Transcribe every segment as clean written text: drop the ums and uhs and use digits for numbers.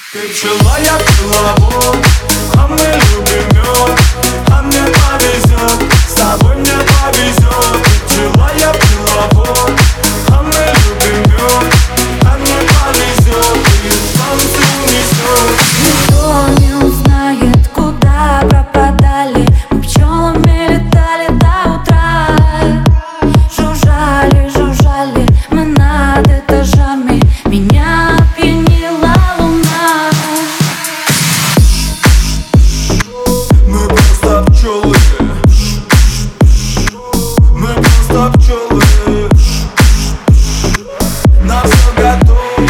Ты пчела, я пчеловод, а мы любим мед, а мне повезет, с тобой мне повезет. Ты пчела, я пчеловод, а мы любим мед, а мне повезет, и солнце унесет. Никто не узнает, куда пропадали. Мы пчелами летали до утра. Жужжали, жужжали мы над этажами. Меня опьянила луна. Мы просто пчелы, мы просто пчелы. На все готовы,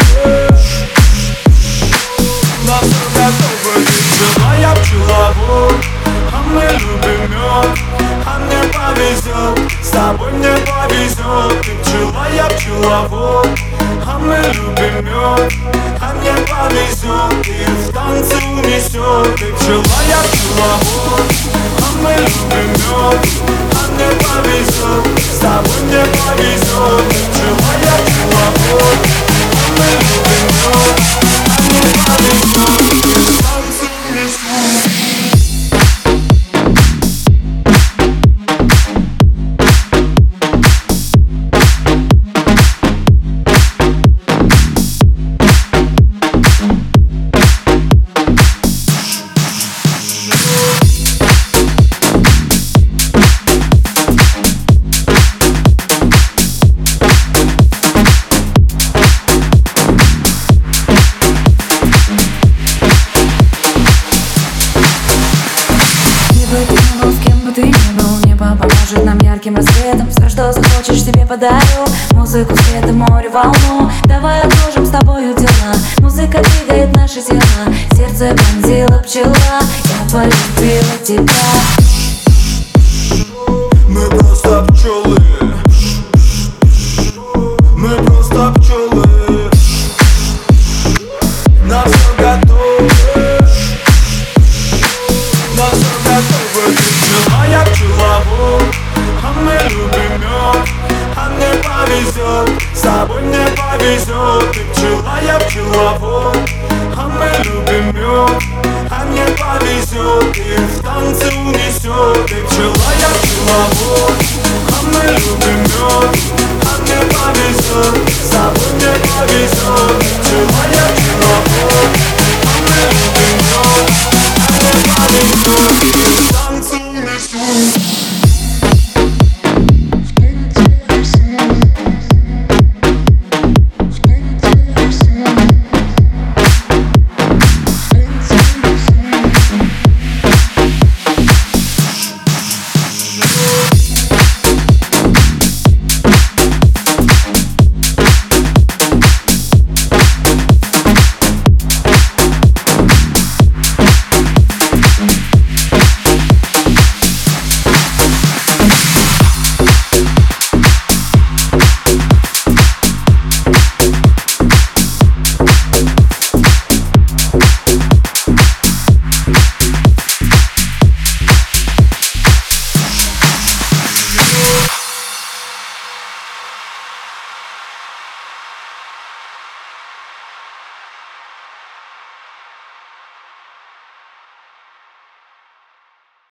на все готовы. Ты пчела, я пчеловод, а мы любим мед, а мне повезет, с тобой мне повезет. Ты пчела, я пчеловод, а мы любим мед, а мне повезет, и в танце унесет. Ты пчела, я пчеловод, а мы любим мед, а мне повезет, с тобой мне повезет. Ты пчела, я пчеловод, а мы любим мед, а мне повезет, и в танце унесет. С кем бы ты ни был, небо поможет нам ярким рассветом. Все, что захочешь, тебе подарю. Музыку, света, море, волну. Давай отложим с тобою дела. Музыка двигает наши тела. Сердце пронзила пчела. Я полюбила тебя. Мы просто пчелы, мы просто пчелы. На все готовы, на все готовы. Ты пчела, я пчеловод, а мы любим мед, а мне повезет, с тобой мне повезет. Ты пчела, я пчеловод, а мы любим мед, а мне повезет, и в танце унесет. Ты пчела, я пчеловод, а мы любим мед, а мне повезет.